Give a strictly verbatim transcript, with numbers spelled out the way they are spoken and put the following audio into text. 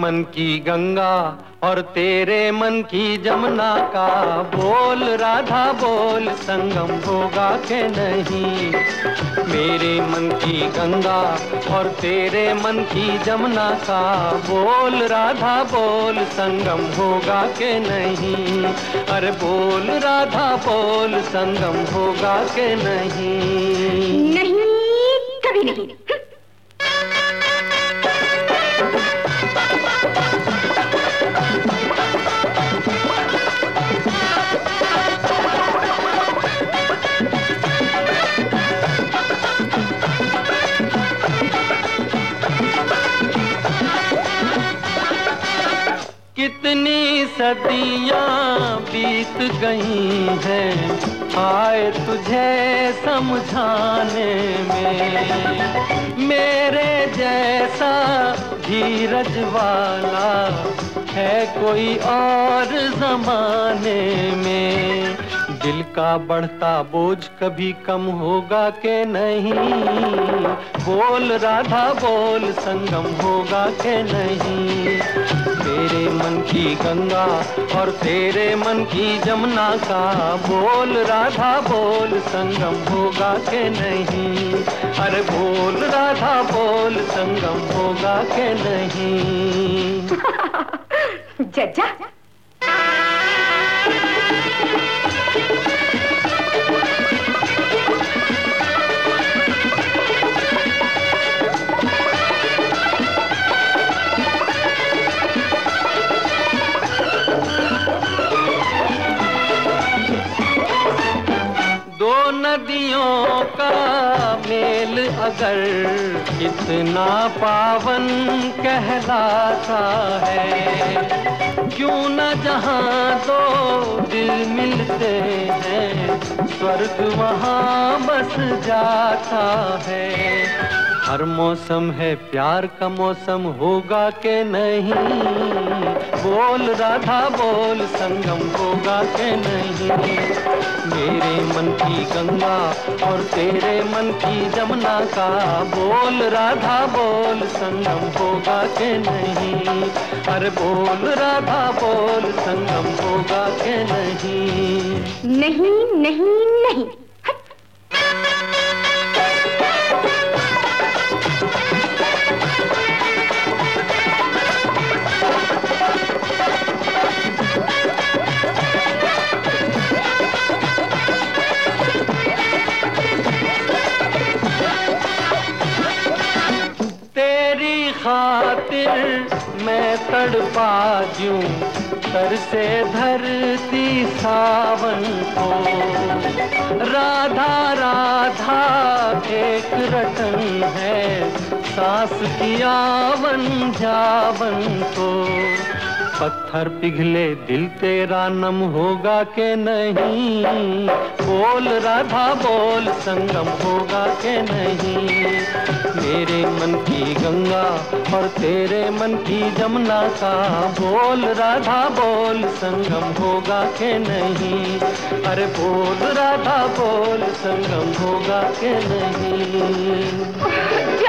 मन की गंगा और तेरे मन की जमुना का बोल राधा बोल, संगम होगा के नहीं। मेरे मन की गंगा और तेरे मन की जमुना का बोल राधा बोल, संगम होगा के नहीं। अरे बोल राधा बोल, संगम होगा के नहीं। नहीं, कभी नहीं। कितनी सदियां बीत गई हैं आए तुझे समझाने में। मेरे जैसा धीरज वाला है कोई और जमाने में। दिल का बढ़ता बोझ कभी कम होगा के नहीं। बोल राधा बोल, संगम होगा के नहीं। मेरे मन की गंगा और तेरे मन की जमुना का बोल राधा बोल, संगम होगा के नहीं। अरे बोल राधा बोल, संगम होगा के नहीं। जज्जा दो नदियों का मेल अगर कितना पावन कहलाता है, क्यों न जहाँ दो दिल मिलते हैं स्वर्ग वहाँ बस जाता है। हर मौसम है प्यार का मौसम होगा के नहीं। बोल राधा बोल, संगम होगा के नहीं। मेरे मन की गंगा और तेरे मन की जमुना का बोल राधा बोल, संगम होगा के नहीं। अरे बोल राधा बोल, संगम होगा के नहीं। नहीं नहीं नहीं। खातिर मैं तड़पा दूं तर से धरती सावन को। राधा राधा एक रटन है सांस की आवन जावन को। पत्थर पिघले दिल तेरा नम होगा के नहीं। बोल राधा बोल, संगम होगा के नहीं। मेरे मन की गंगा और तेरे मन की जमुना का बोल राधा बोल, संगम होगा के नहीं। अरे बोल राधा बोल, संगम होगा के नहीं।